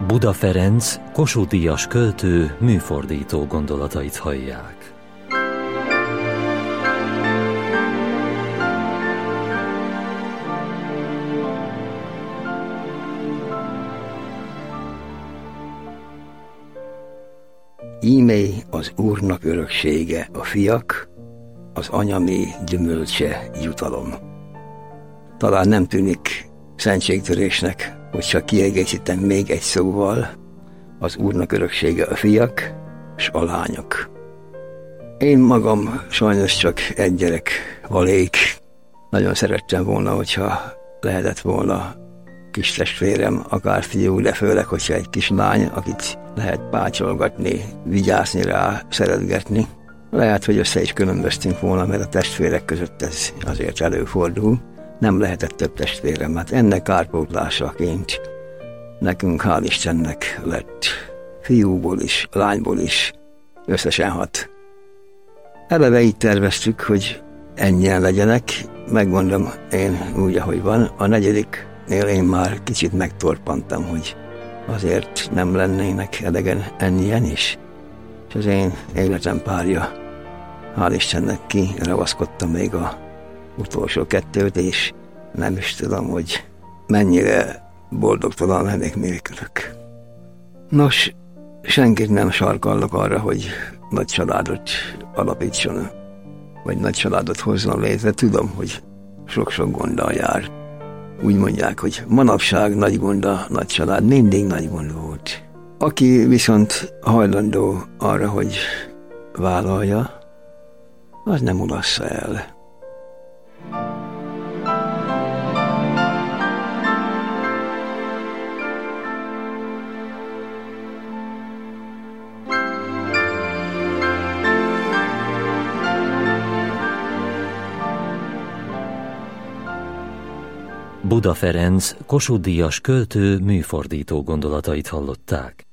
Buda Ferenc, Kossuth-díjas költő, műfordító gondolatait hallják. Ímé az Úrnak öröksége, a fiak, az anyamé gyümölcse, jutalom. Talán nem tűnik szentségtörésnek, hogy csak kiegészítem még egy szóval, az Úrnak öröksége a fiak és a lányok. Én magam sajnos csak egy gyerek valék. Nagyon szerettem volna, hogyha lehetett volna kis testvérem, akár fiú, de főleg, hogyha egy kis lány, akit lehet pácsolgatni, vigyázni rá, szeretgetni. Lehet, hogy össze is különböztünk volna, mert a testvérek között ez azért előfordul. Nem lehetett több testvérem, hát ennek kárpótlásaként nekünk, hál' Istennek lett fiúból is, lányból is, összesen 6. Eleve így terveztük, hogy ennyien legyenek, megmondom én úgy, ahogy van. A 4-nél én már kicsit megtorpantam, hogy azért nem lennének elegen ennyien is. És az én életem párja, hál' Istennek kiravaszkodta még a utolsó 2-t, és nem is tudom, hogy mennyire boldogtalan lennék nélkülük. Nos, senkit nem sarkallok arra, hogy nagy családot alapítson, vagy nagy családot hozzon létre. Tudom, hogy sok-sok gonddal jár. Úgy mondják, hogy manapság nagy gond a nagy család, mindig nagy gond volt. Aki viszont hajlandó arra, hogy vállalja, az nem ulassza el. Buda Ferenc, Kossuth-díjas költő, műfordító gondolatait hallották.